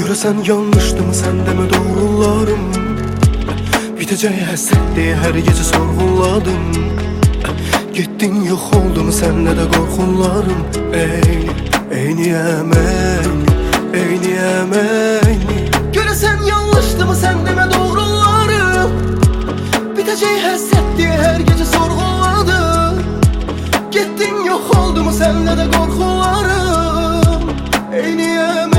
Görəsən yanlışdımı sən demə doğrularım. Bitəcək həsrətdir hər gecə sorğuladım. Getdin yox oldun sənlə də qorxunlarım. Eyniyəm eyniyəm. Görəsən yanlışdımı sən demə doğrularım. Bitəcək həsrətdir hər gecə sorğuladım. Getdin yox oldun sənlə də qorxunlarım. Eyniyəm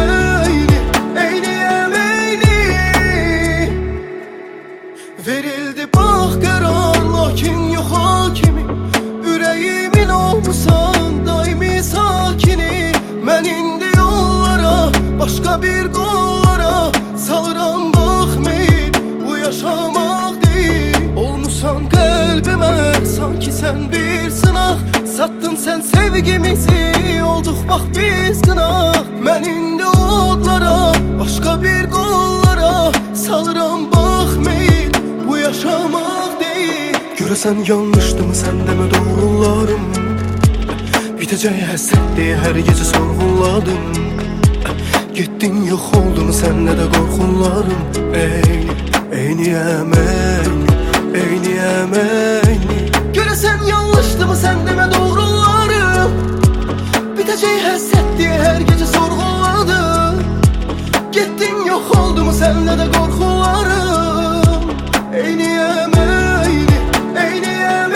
verildi bax qərar, lakin yox hakimi. Ürəyimin olmusan daimi sakini. Mən indi yollara, başqa bir qollara salıram baxmayıb, bu yaşamaq deyil. Olmusan qəlbimə, sanki sən bir sınaq. Sattın sən sevgimizi, olduq bax biz qınaq. Mən indi odlara, başqa bir qollara salıram baxmayıb, bu yaşamaq deyil. Görəsən yanlışdımı sən demə doğrularım. Bitəcək həsrətdir hər gecə sorğuladım. Getdin yox oldun sənlə də qorxunlarım. Eyniyəm eyniyəm. Görəsən yanlışdımı sən demə doğrularım. Bitəcək həsrətdir hər gecə sorğuladım. Getdin yox oldun sənlə də qorxunlarım. Eyniyəm eyniyəm.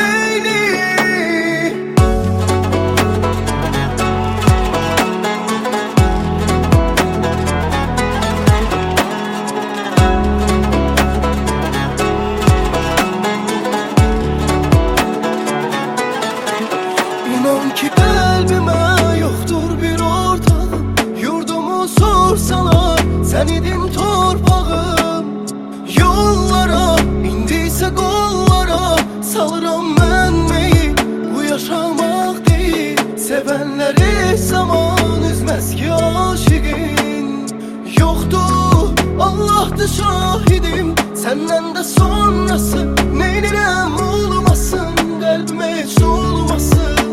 İnan ki qəlbimə yoxdur bir ortağım. Yurdumu sorsalar sən idin torpağım. Yollara, indisə qollara salıram mən meyil, bu yaşamaq deyil. Sevənləri zaman üzməz ki aşiqin. Yoxdur, Allah'dır şahidim. Səndən də sonrası neynirəm olmasın. Qəlbimə heç dolmasın.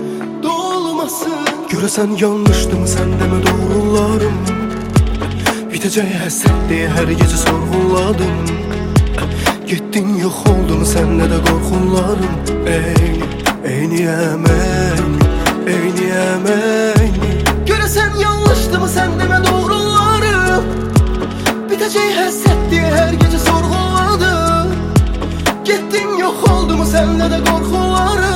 Görəsən yanlışdımı sən demə doğrularım. Bitəcək həsrətdir hər gecə sorğuladım. Getdin yox oldun sənlə də qorxunlarım. Eyniyəm eyniyəm. Görəsən yanlışdımı sən demə doğrularım. Bitəcək həsrətdir hər gecə sorğuladım. Getdin yox oldun sənlə də qorxunlarım.